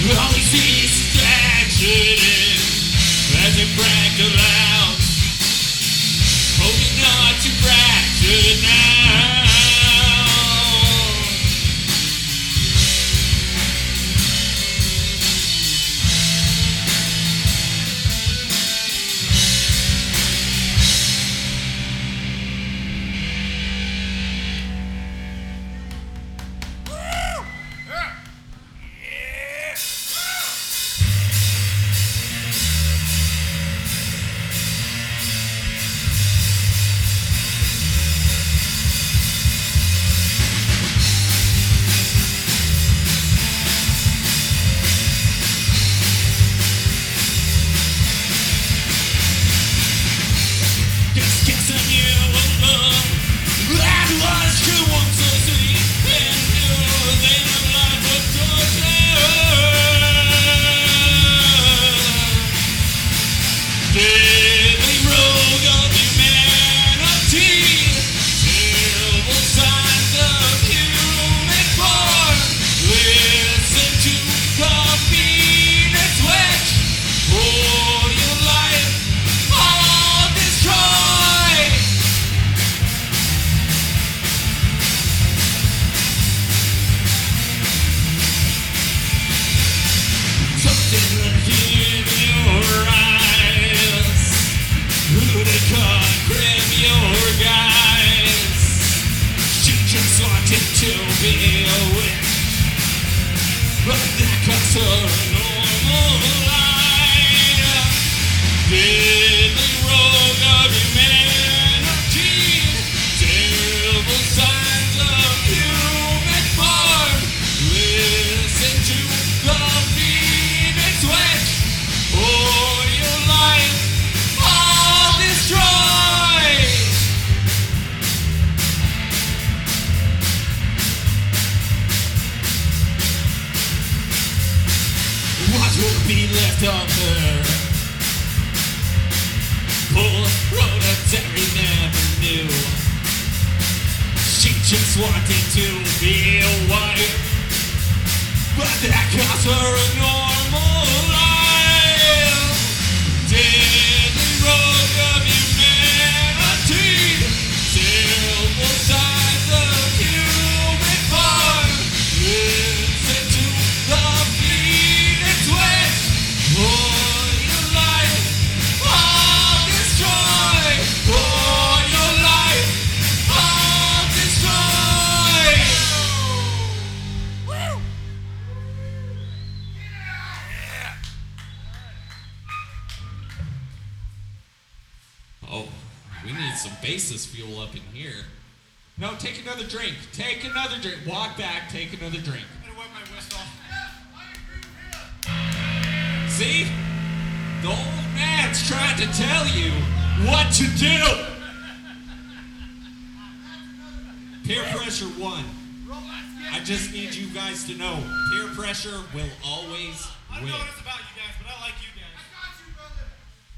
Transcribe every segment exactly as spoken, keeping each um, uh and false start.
All we see is distraction as they brag aloud, hoping not to fracture now. Will always I don't win. know what it's about you guys, but I like you guys. I got you, brother.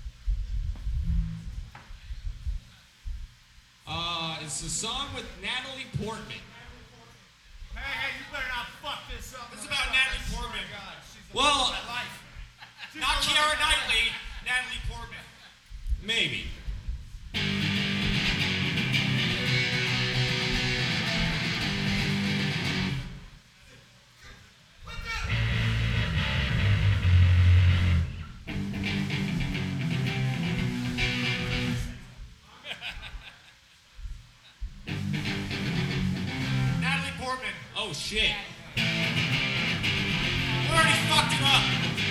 Uh, it's a song with Natalie Portman. Hey, hey, you better not fuck this up. It's no, about no, Natalie no, Portman. oh God, she's the Well, love of my life. Not Keira Knightley, Natalie Portman. Maybe. Oh shit. We already fucked it up.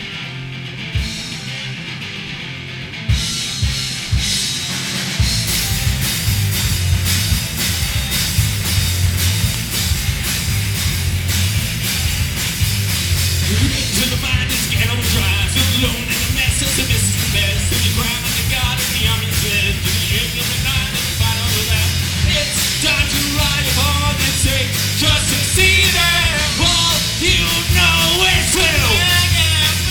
To the mind is ghetto drive, so alone in the mess, so this is the best. So you cry like the god of the army said, to the end of the night and the fight over that. It's time to ride upon and say, just succeed and all you know is true.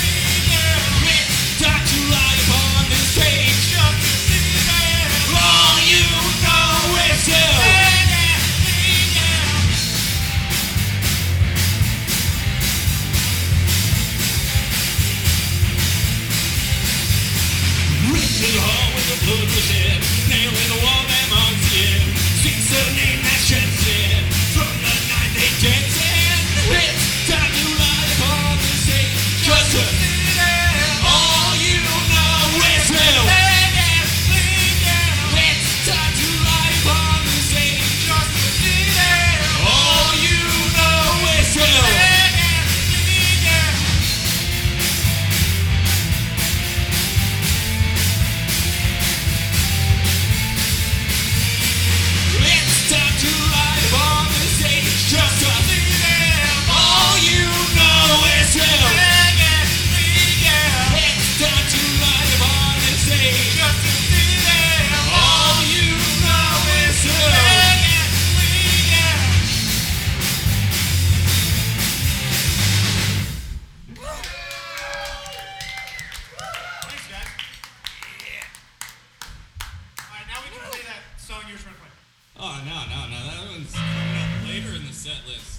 song you're trying to play? Oh, no, no, no. That one's coming up later in the set list.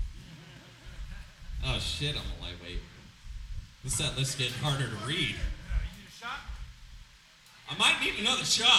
Oh, shit, I'm a lightweight. The set list's getting harder to read. Uh, you need a shot? I might need another shot.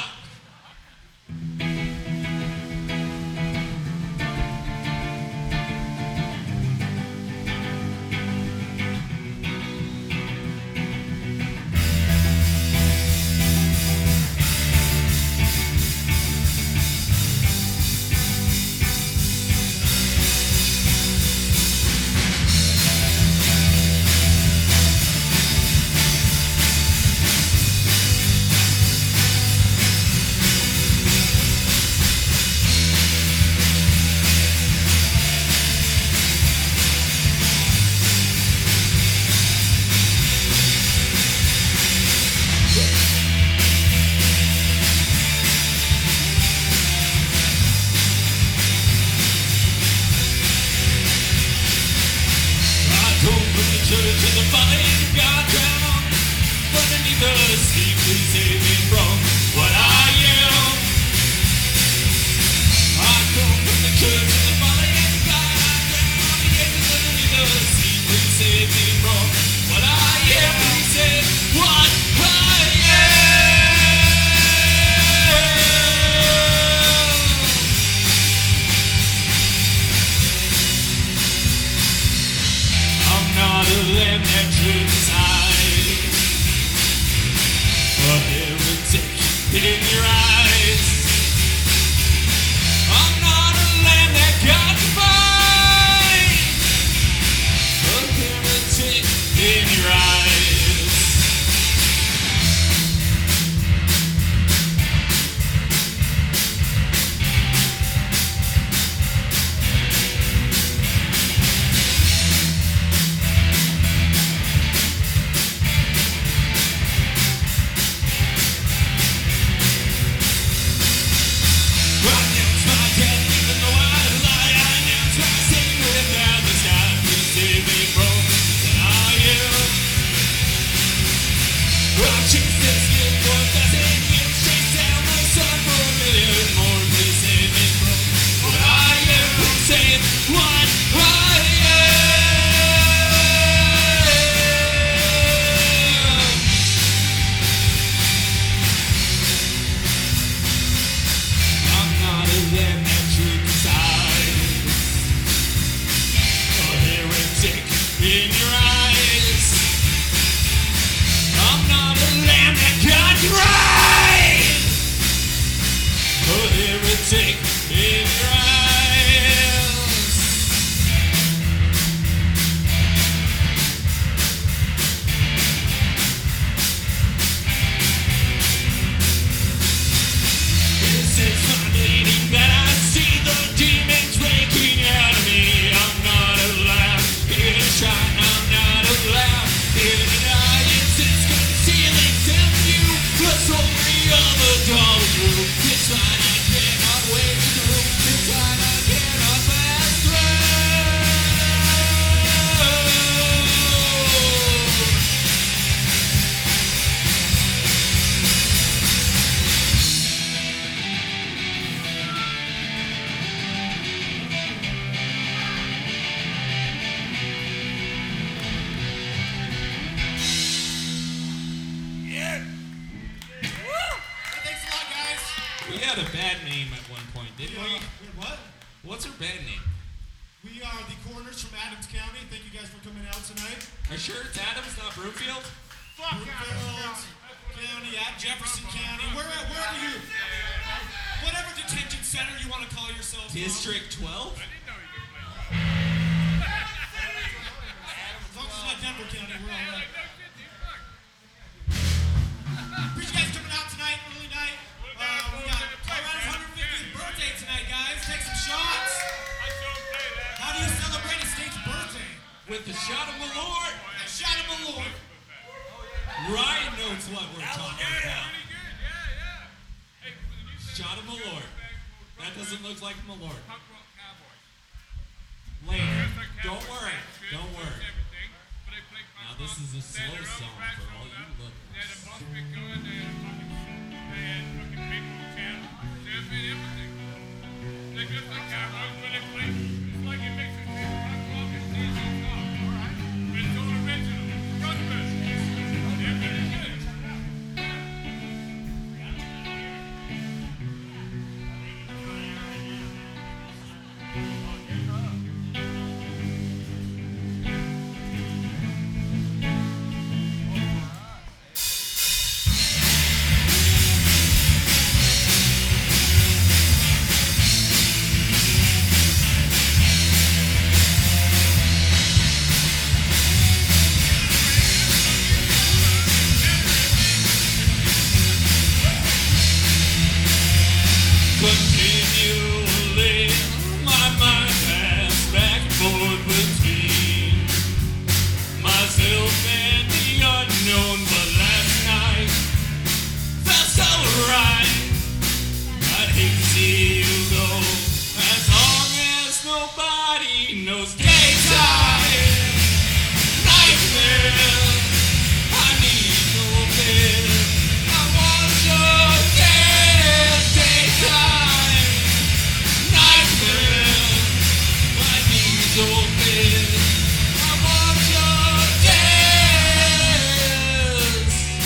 They had a bunch of go in there and fucking, they had fucking people in town. They've been Continually, my mind passed back and forth between myself and the unknown. But last night felt so right. I'd hate to see you go, as long as nobody knows. Daytime, nightmare. I need no bed. I want your dead. Daytime, nightmare. I need your bed. I want your dead.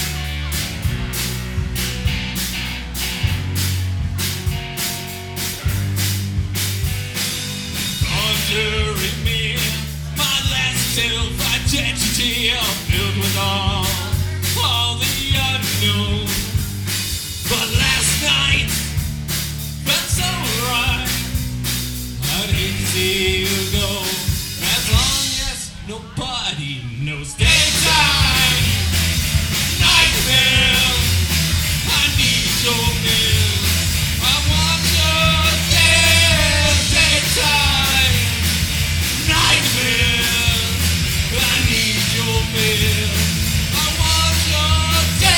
Pondering me, my last self-identity, filled with all, all the unknown. But last night felt so right. I'd hate to see you go, as long as nobody knows. Daytime, nightmare. I need your bill. I want your dead. Daytime, nightmare. I need your bill. I want your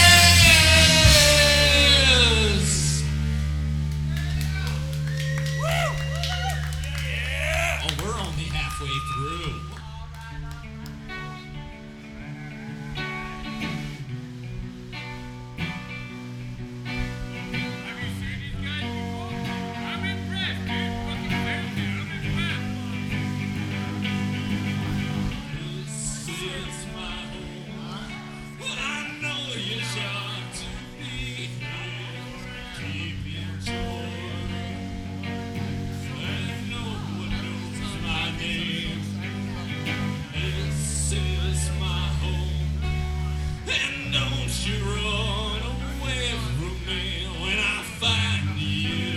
dead. Oh, we're only halfway through. Have you seen these guys before? I'm impressed, dude. Fucking fancy. I'm impressed. This is my home. I know you're shocked to be here. Keep enjoying. And no one knows my name. This is my home. And don't you run away from me when I find you.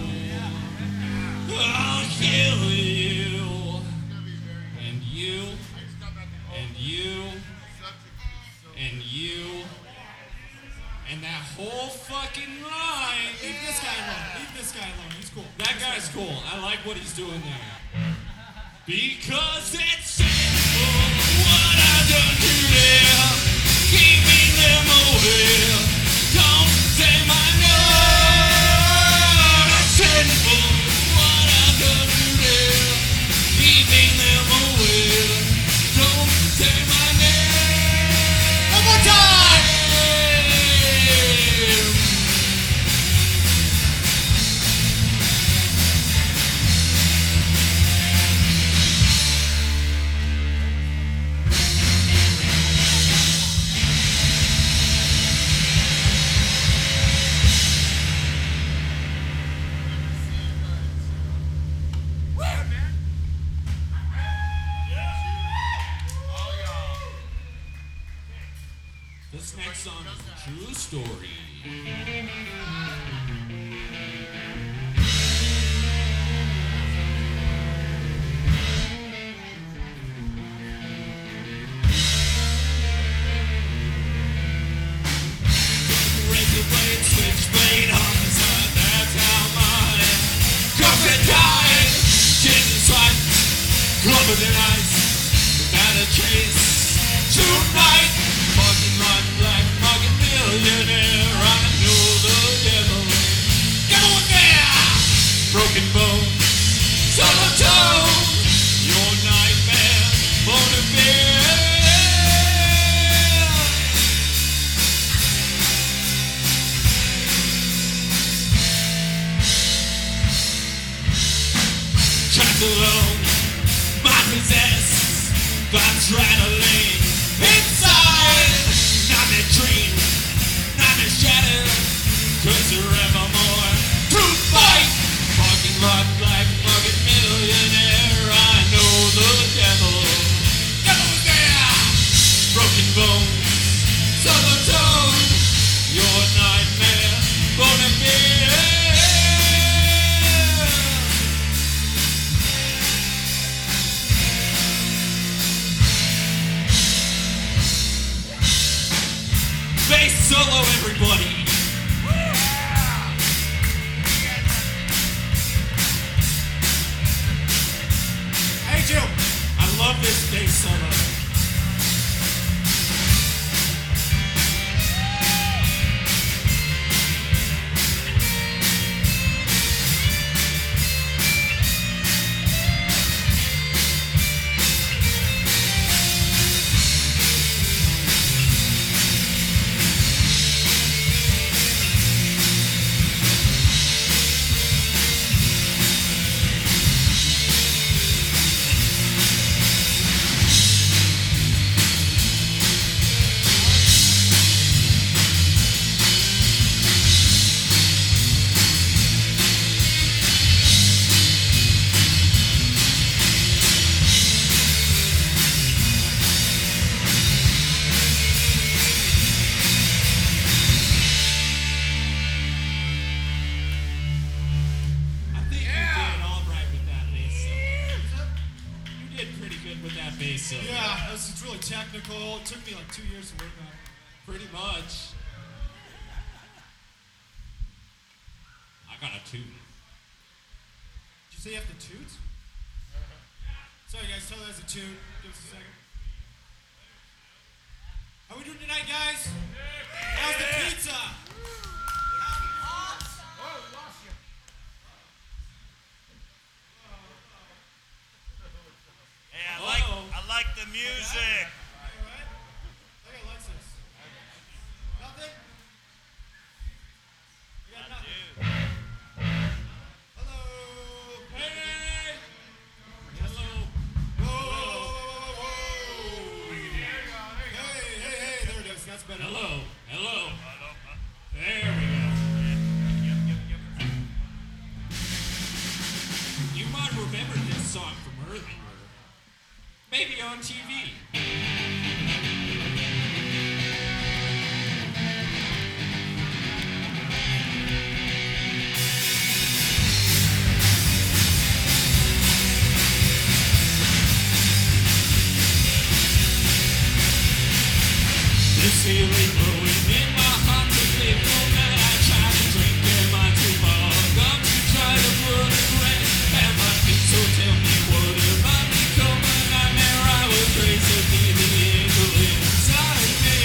I'll kill you. And you. And you. And you. And that whole fucking line. Leave this guy alone. Leave this guy alone. He's cool. That guy's cool. I like what he's doing there. Because it's simple what I've done to them, keeping them away. Don't say my name. It's simple what I've done to them, keeping them away. Don't say my name. One more time. This next song is a true story. Razor blade, switchblade, homicide, that's how my girlfriend died. Jesus Christ, covered in ice, without a trace. Tonight, fucking run black, fucking millionaire. I know the devil. Devil was there. Broken bone, solo tone. Your nightmare, bona fide. Trapped alone, mind possessed by adrenaline. Inside, nightmare dream, nightmare shadow, cause forevermore. True fight, fucking rock like fucking millionaire. I know the devil, devil was there. Broken bones, solo tone, your nightmare, bona fide. say so. Yeah, this is really technical. It took me like two years to work on it. Pretty much. I got a toot. Did you say you have to toot? Sorry guys, tell that as a toot. Give us a second. How we doing tonight, guys? How's the pizza? Hey, I like I like the music. Alright. Look at Alexis. Nothing? We got nothing. Dude. Hello. Hey! Hello. Whoa, whoa, whoa, whoa, whoa. Hey, hey, hey, there it is. That's better. Hello. Hello. Hello. There we go. Yep, yep, yep. You might remember this song from earlier. Maybe on T V. The ceiling blowing in my heart, the faithful night I try to drink, am I too far gone to try to put it right? And my feet so tell me what am I become a nightmare? I was raised to be the angel inside me.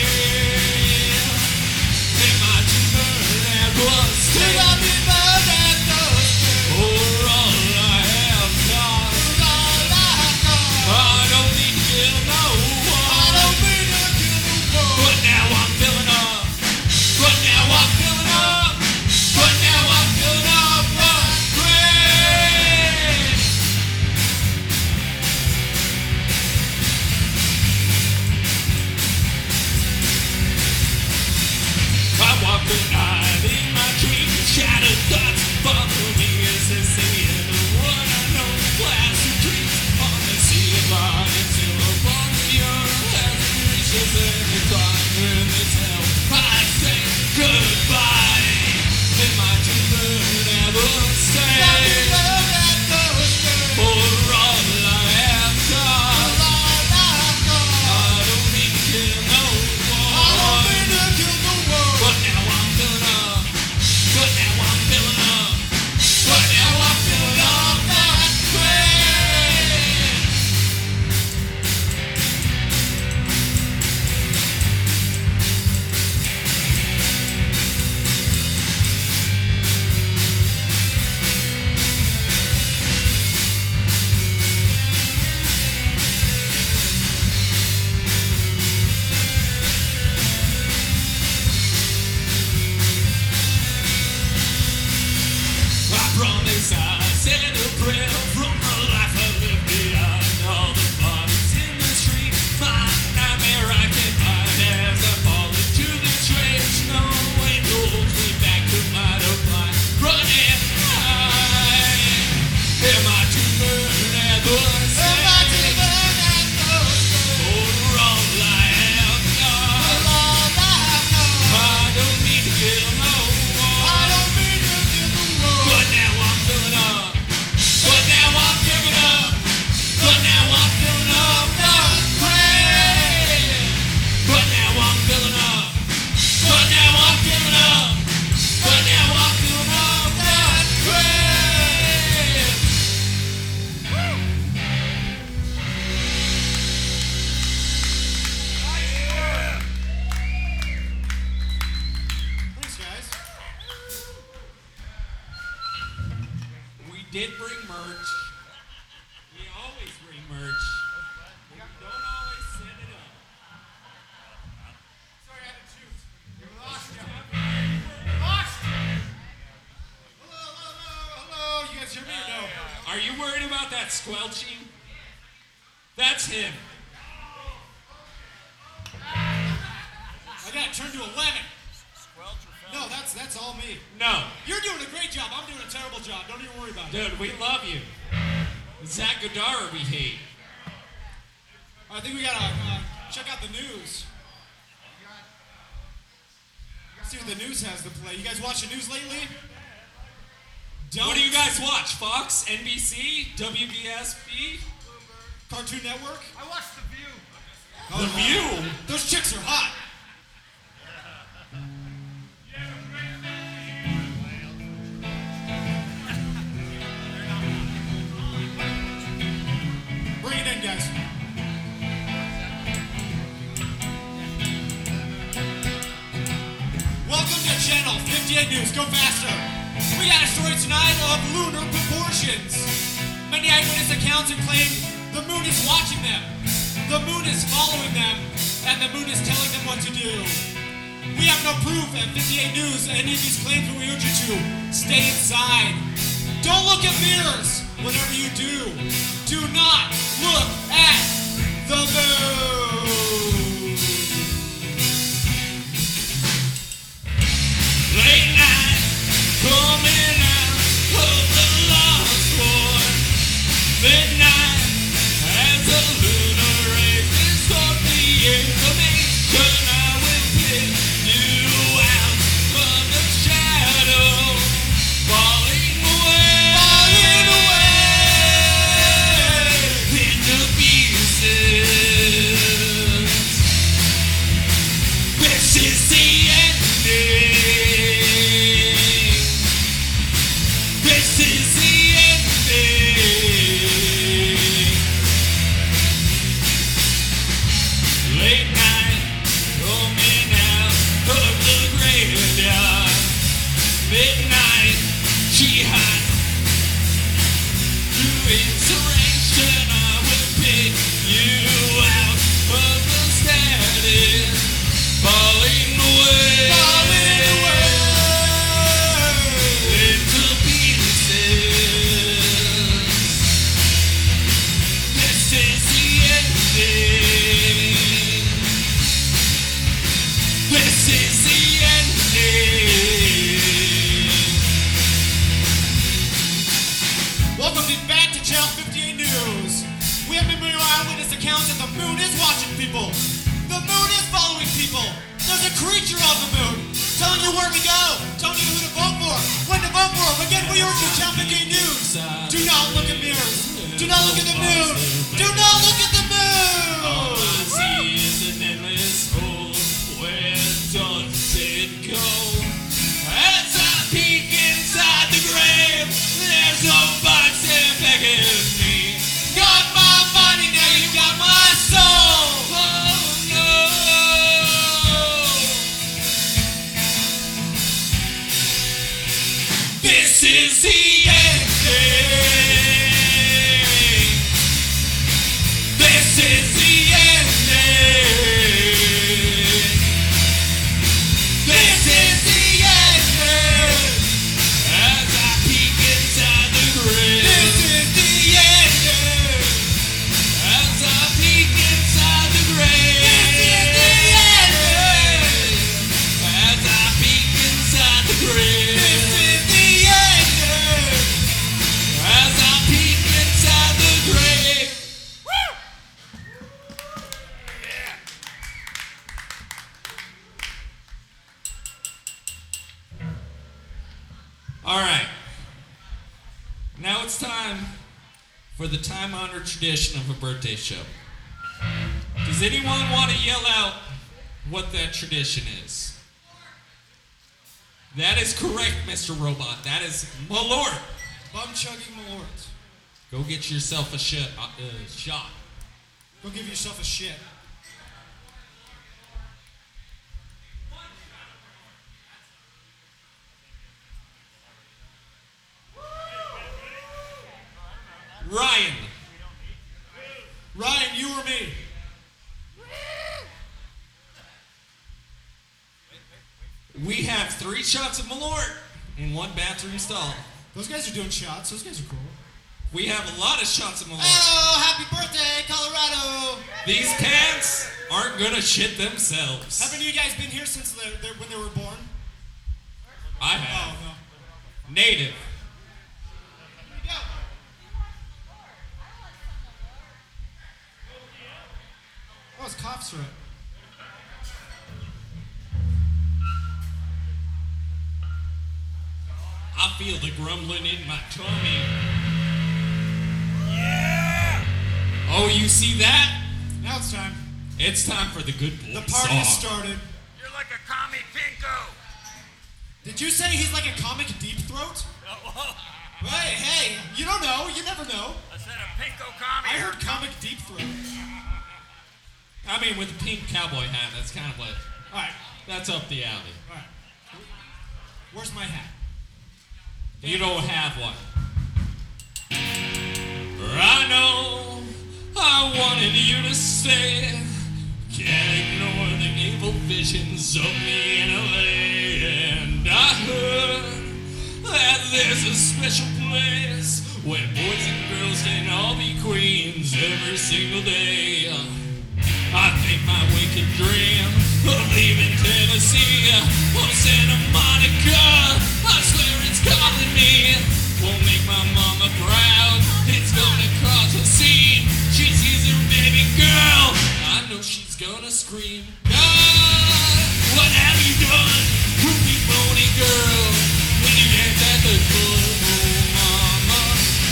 Am I too burned at once? Till I be burned at once? For all I have got, all I have got, I don't need to kill no one. I don't need to kill no one. But now I'm filling up. But now I'm filling up. But now I'm filling up the grave. I walk the night in my dreams, shattered thoughts follow me as I see it. The one I know, glass of dreams on the sea of mine until upon the earth has reaches in the dark in the hell. I say goodbye. Am I too burn ever stay? For all I have done, I don't need to kill no one. But now I'm filling up. But now I'm filling up. But now I'm filling up that grave. I promise I said a prayer from the life I lived beyond all the bodies in the street. My nightmare I can find as I fall into the trench. No way holds me back to my decline. Running high. Am I too burned at the stake? For all I have done, I don't need to kill no one. But now I'm filling up. But now I'm giving up. But now I'm filling up the grave. But now I'm filling up. But now I'm filling up. But now I'm filling up that grave. Thanks, guys. We did bring merch. We always bring merch. We don't always set it up. Sorry, I had to choose. We lost you. We lost you. Hello, hello, hello. You guys hear me or no? Are you worried about that squelching? That's him. I got it turned to eleven. Squelch or fell? No, that's that's all me. No. You're doing a great job. I'm doing a terrible job. Don't even worry about it. Dude, we love you. Zach Godara we hate. I think we gotta uh, check out the news. See what the news has to play. You guys watch the news lately? Don't. What do you guys watch? Fox, N B C, W B S B, Cartoon Network? I watched The View. The View? Those chicks are hot. Bring it in, guys. Welcome to Channel fifty-eight News. Go faster. We got a story tonight of lunar proportions. Many eyewitness accounts have claimed the moon is watching them, the moon is following them, and the moon is telling them what to do. We have no proof at fifty-eight News any of these claims, but we urge you to stay inside. Don't look at mirrors. Whatever you do, do not look at the moon. Late night, coming out of the lost war. Midnight, as the lunar races toward the information, I will pick you out from the shadow, falling away, falling away into pieces. This is the ending. This is the ending. Late night, coming out of the graveyard. Midnight, jihad. Through insurrection, I will pick you out of the status. Falling away, falling away into pieces. This is the ending. This is the ending. Welcome back to Channel fifty-eight News. We have many eyewitness accounts that the moon is watching people. The moon is following people. There's a creature on the moon telling you where to go, telling you who to vote for, when to vote for. Again, we urge you, Channel fifty-eight News. Do not look at mirrors. Do not look at the moon. Do not look at the All moon. I see is an endless hole. Where does it go? As I peek inside the grave, there's no box in back of me. Got my body, now you got my soul. Oh no. This is the ending. This is the ending. This is the ending. As I peek inside the grave. This is the ending. As I peek inside the grave. This is the ending. As I peek inside the grave. This is the ending. As I peek inside the grave. All right. Now it's time for the time-honored tradition of a birthday show. Does anyone want to yell out what that tradition is? That is correct, Mister Robot. That is Malort. Bum chugging Malort. Go get yourself a shot. Uh, uh, shot. Go give yourself a shit. Ryan. Ryan, you or me? We have three shots of Malort in one bathroom stall. Those guys are doing shots. Those guys are cool. We have a lot of shots of Malort. Oh, happy birthday, Colorado! These pants aren't gonna shit themselves. Haven't you guys been here since the, the, when they were born? I Oh, have. no. Native. Here we go. Oh, it's cough syrup. I feel the grumbling in my tummy. Oh, you see that? Now it's time. It's time for the good boy The party has song. started. You're like a commie pinko. Did you say he's like a comic deep throat? Hey, hey, you don't know. You never know. I said a pinko commie. I heard comic deep throat. I mean, with the pink cowboy hat, that's kind of what, All right, that's up the alley. all right. Where's my hat? You don't have one. I know I wanted you to stay. Can't ignore the evil visions of me in L A. And I heard that there's a special place where boys and girls can all be queens every single day. I think my wicked dream of leaving Tennessee or Santa Monica, I swear it's calling me. Won't make my mama proud, it's gonna cause a scene. She sees her baby girl, I know she's gonna scream. God, what have you done, groupie phony girl? When you dance at the club, oh mama,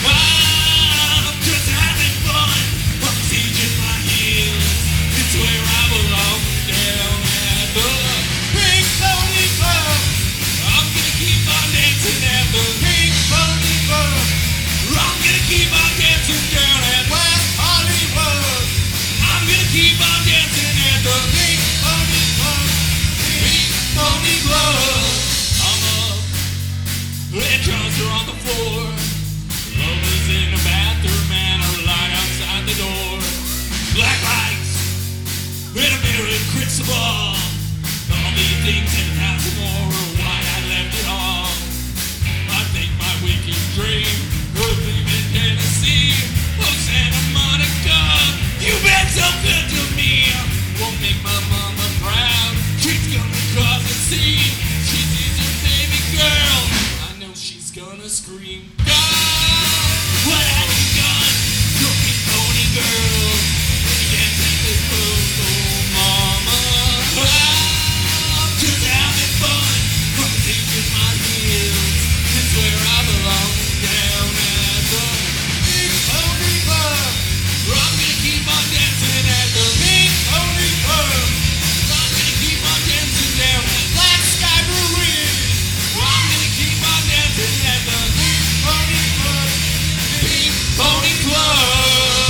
I'm just having fun. I'm teaching my heels. It's where I belong, down at the Pink Pony Club. I'm gonna keep on dancing at the Pink Pony Club. I'm gonna keep on dancing down at West Hollywood. I'm gonna keep on dancing at the Pink Pony Club. Pink Pony Club. I'm up, and drugs are on the floor. Lovers in the bathroom and a light outside the door. Black lights. In a mirror crystal ball. All these things and how tomorrow why I left it all. I think my wicked dream of leaving Tennessee. Oh Santa Monica, you've been so good to me. Won't make my mama proud. She's gonna cause a scene. She sees her baby girl. I know she's gonna scream. God, what have you done? You're a pony girl. When you dance at the club, oh mama, I'm just having fun. I'm taking my heels. It's where I belong, down at the Pink Pony Club. I'm gonna keep on dancing at the Pink Pony Club. I'm gonna keep on dancing down at Black Sky Brewery. I'm gonna keep on dancing at the Pink Pony Club. Pink Pony Club.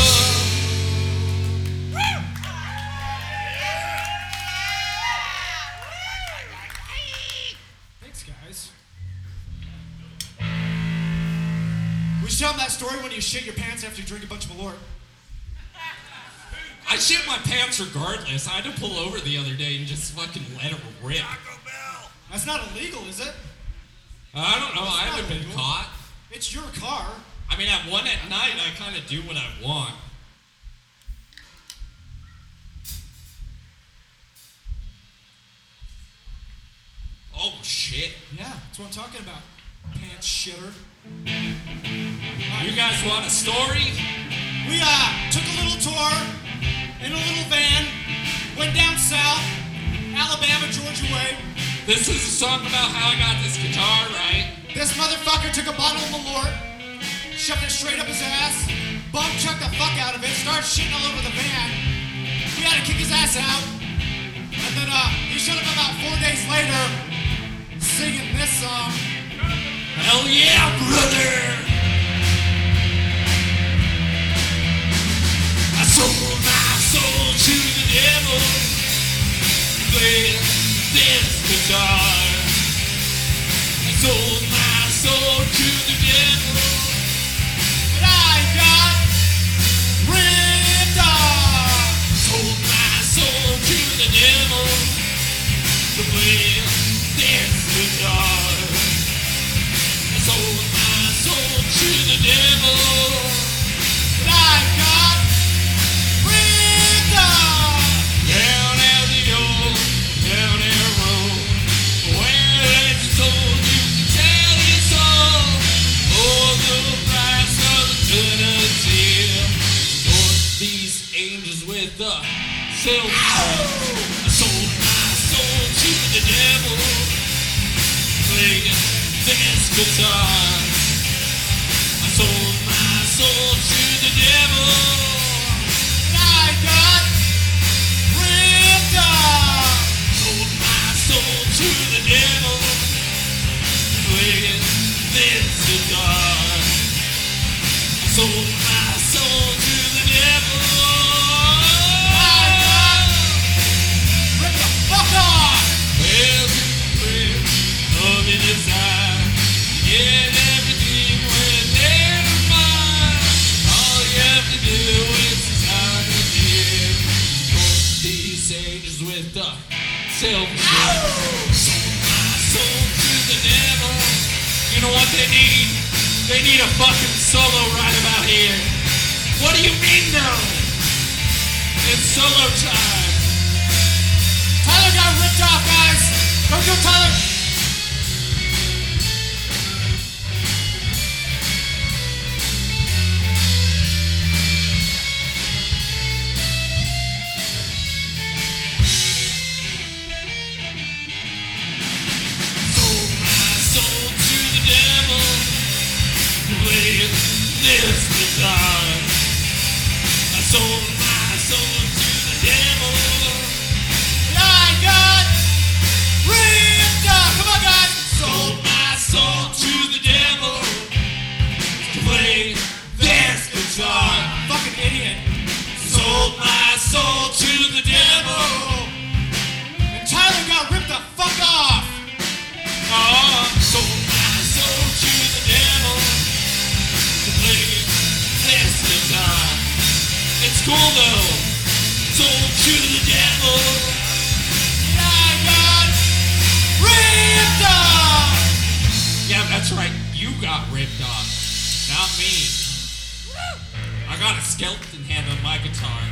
Thanks, guys. We should tell them that story when you shit your pants after you drink a bunch of Malort. I shit my pants regardless. I had to pull over the other day and just fucking let it rip. Taco Bell. That's not illegal, is it? I don't know. I That's haven't not been illegal. caught. It's your car. I mean, at one at night, I kind of do what I want. Oh, shit. Yeah, that's what I'm talking about. Pants shitter. You guys want a story? We uh took a little tour in a little van, went down south, Alabama, Georgia way. This is a song about how I got this guitar, right? This motherfucker took a bottle of Malort, shoved it straight up his ass, bum chucked the fuck out of it, started shitting all over the van. We had to kick his ass out. And then uh he showed up about four days later singing this song. Hell yeah, brother! I sold my soul to the devil. Play this guitar. I sold my soul to the devil. But I got ripped off. Sold my soul to the devil. To play this guitar. I sold my soul to the devil. But I got ripped off. Down at the old, down there road, where it's told you to tell your soul. Oh, the price of the Tennessee. Lord, these angels with the silver. I sold my soul to the devil. Playing this guitar. I sold my soul to the devil. they need, they need a fucking solo right about here. What do you mean though? It's solo time. Tyler got ripped off, guys. Don't go, Tyler. Sold my soul to the devil, playing this guitar. I sold my soul to the devil. I got ripped off. Come on, guys. Sold my soul to the devil to play this guitar. Fucking idiot. Sold my soul to the devil. And Tyler got ripped the fuck off. Oh, sold my soul to the devil to play this guitar. It's cool though. Sold to the devil. I got ripped off. Yeah, that's right. You got ripped off, not me. I got a skeleton hand on my guitar.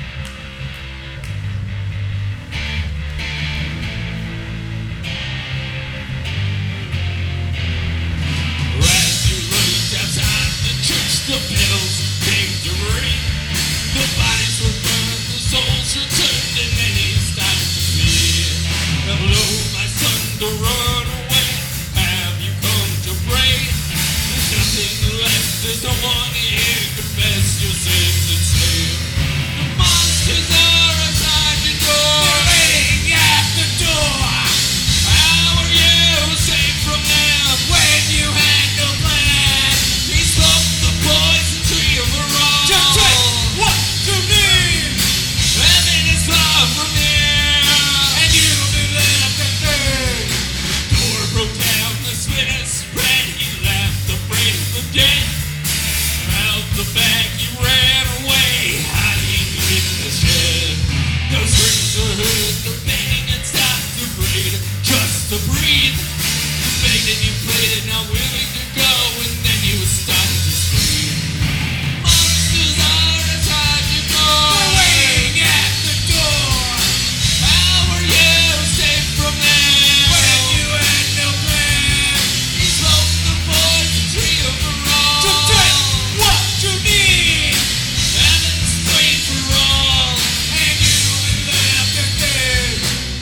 As you looked outside the church, the bells came to ring. The bodies were burned, the souls returned, and then he started to sing. Hello, my son, to run away. Have you come to pray? There's nothing left, there's no one here. Confess your sins and say, the monsters are outside your door. They're waiting at the door. How are you safe from them when you had no plan? He smoked the poison tree of the wrong. Just take what you need. Heaven is far from here, And you'll be left to third. door broke down, the splinter spread. He laughed, afraid of the dead. Out the back he ran away, hiding in the shed. Those screams were heard, the banging had stopped to breathe, just to breathe. You begged and you pleaded, not willing to go, and then you started to scream. Monsters are outside your door. They're waiting at the door. How are you safe from them? When you had no plan. He smoked the poison tree of the wrong. Just take what you need. Heaven's free for all. And you'll be left to third.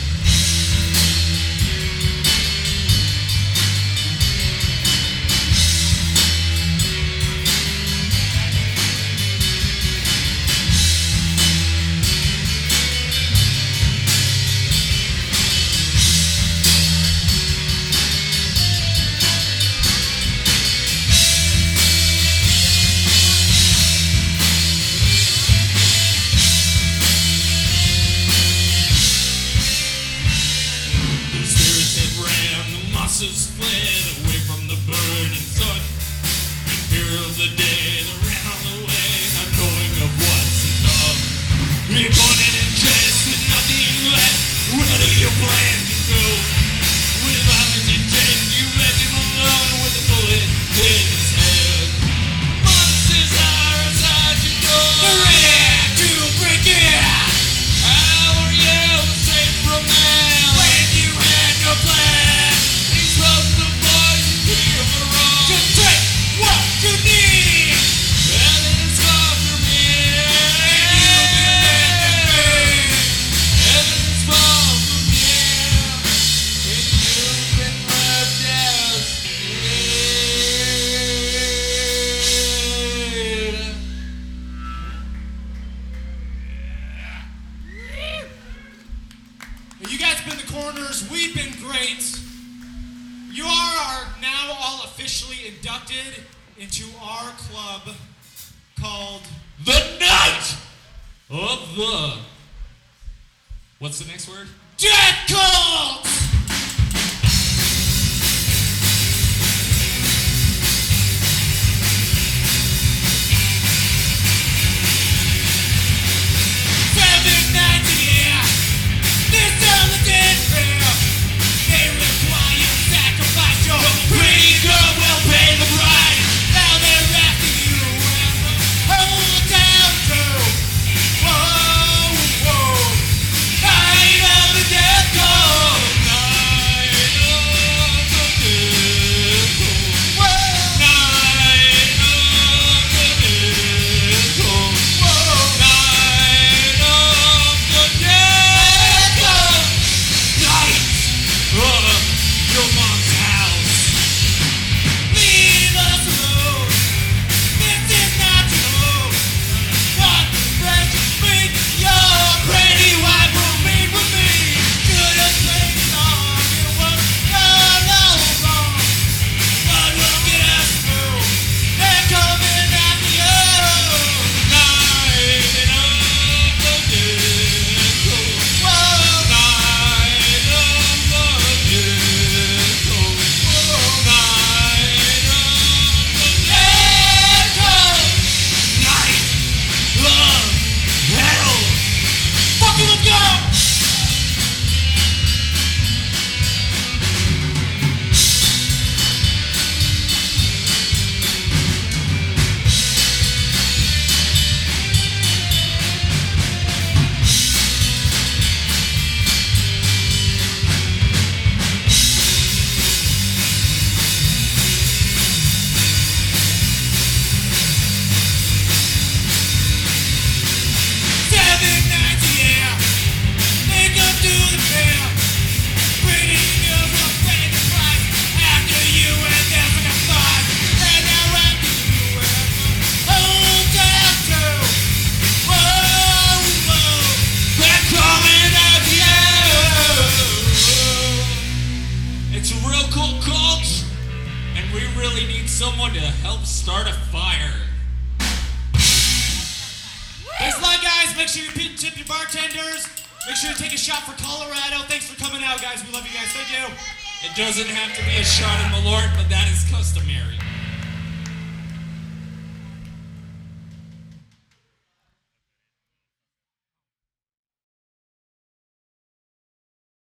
The spirits had ran, the mosses fled away from the burning sun. Fear of the dead ran away, not knowing of what's to come. Reborn and dressed with nothing left. Where do you plan to go? With violence and death, you left him alone with a bullet in his head. Monsters are outside your door. They're ready to break it. How are you safe from them? When you had no plan. He smoked the poison tree of the wrong. Just take what you need. Heaven is far from here. And you'll be left to third. Heaven is far from here. And you've been left out. You guys been the corners. We've been great. You are, are now all officially inducted into our club called The night of the. What's the next word? Death Cult! Seven nights a year, this on the death rail. They live while you sacrifice your Pretty girl, well paid. It's a real cool cult, and we really need someone to help start a fire. Thanks a lot, guys. Make sure you tip your bartenders. Make sure you take a shot for Colorado. Thanks for coming out, guys. We love you guys. Thank you. It doesn't have to be a shot in Malort, but that is customary.